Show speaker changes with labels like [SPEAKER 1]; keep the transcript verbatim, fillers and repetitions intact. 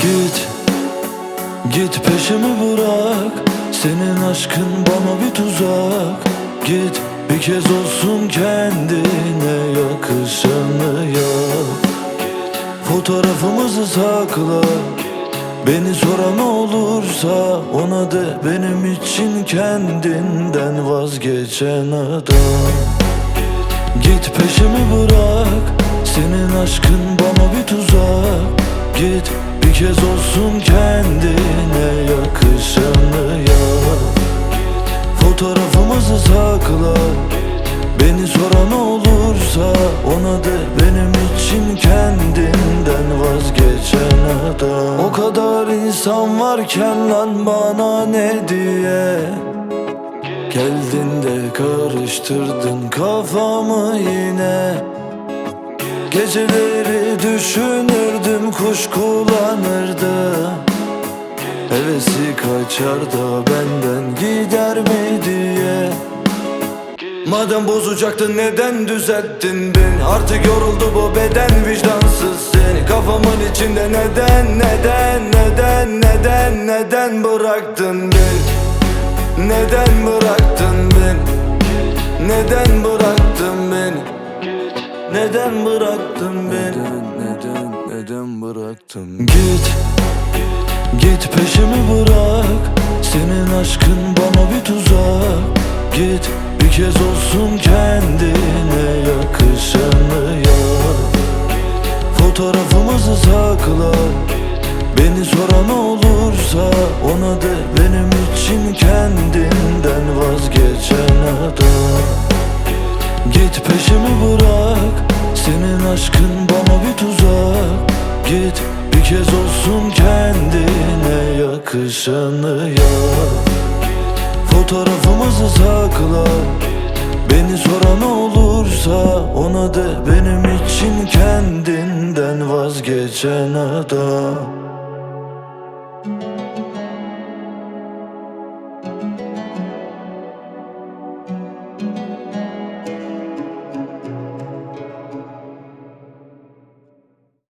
[SPEAKER 1] Git, git peşimi bırak. Senin aşkın bana bir tuzak. Git, bir kez olsun kendine yakışanı yap. Fotoğrafımızı sakla. Beni soran olursa ona de benim için kendinden vazgeçen adam. Git peşimi bırak. Senin aşkın bana bir tuzak. Git, bir kez olsun kendine yakışanı yap. Fotoğrafımızı sakla. Beni soran olursa ona de benim için kendinden vazgeçen adam. O kadar insan varken lan bana ne diye geldin de karıştırdın kafamı yine. Geceleri düşünürdüm, kuş kullanırdı. Hevesi kaçar da benden gider mi diye. Madem bozacaktın neden düzelttin beni? Artık yoruldu bu beden, vicdansız seni. Kafamın içinde neden, neden, neden, neden, neden bıraktın beni? Neden bıraktın beni? Neden bıraktın beni? Neden bıraktın beni? Neden, neden, neden bıraktın? Git, git peşimi bırak. Senin aşkın bana bir tuzak. Git, bir kez olsun kendine yakışanı yap. Fotoğrafımızı sakla. Beni soran olursa ona de benim için kendinden vazgeçen adam. Git peşimi bırak. Senin aşkın bana bir tuzak. Git, bir kez olsun kendine yakışanı yap. Fotoğrafımızı sakla. Beni soran olursa ona de benim için kendinden vazgeçen adam.